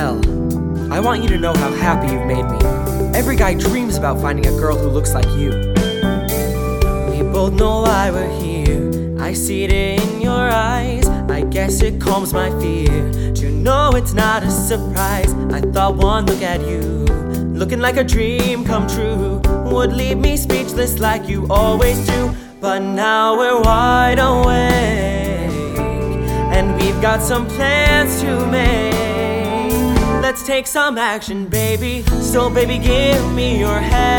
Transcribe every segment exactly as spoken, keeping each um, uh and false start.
Elle, I want you to know how happy you've made me. Every guy dreams about finding a girl who looks like you. We both know why we're here. I see it in your eyes. I guess it calms my fear. Do you know it's not a surprise? I thought one look at you, looking like a dream come true, would leave me speechless like you always do. But now we're wide awake, and we've got some plans to make. Let's take some action, baby. So baby, give me your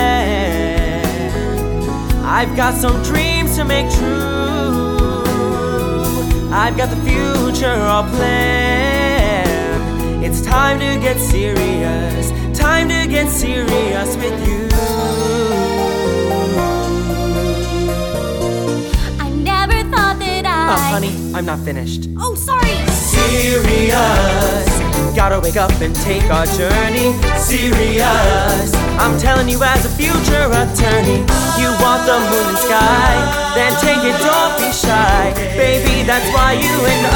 hand. I've got some dreams to make true. I've got the future all planned. It's time to get serious. Time to get serious with you. I never thought that I... Uh, honey, I'm not finished. Oh, sorry. Serious. Gotta wake up and take our journey. Serious. I'm telling you as a future attorney. You want the moon and sky, then take it, don't be shy. Baby, that's why you and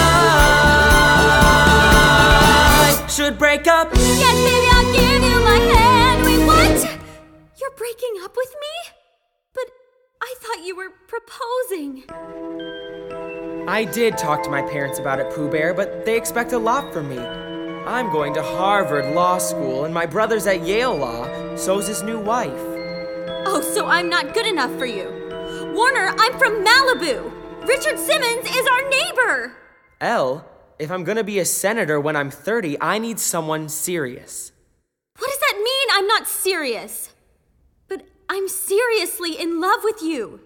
I should break up. Yes, baby, I'll give you my hand. Wait, what? You're breaking up with me? But I thought you were proposing. I did talk to my parents about it, Pooh Bear, but they expect a lot from me. I'm going to Harvard Law School, and my brother's at Yale Law, so's his new wife. Oh, so I'm not good enough for you. Warner, I'm from Malibu. Richard Simmons is our neighbor. Elle, if I'm gonna be a senator when I'm thirty, I need someone serious. What does that mean, I'm not serious? But I'm seriously in love with you.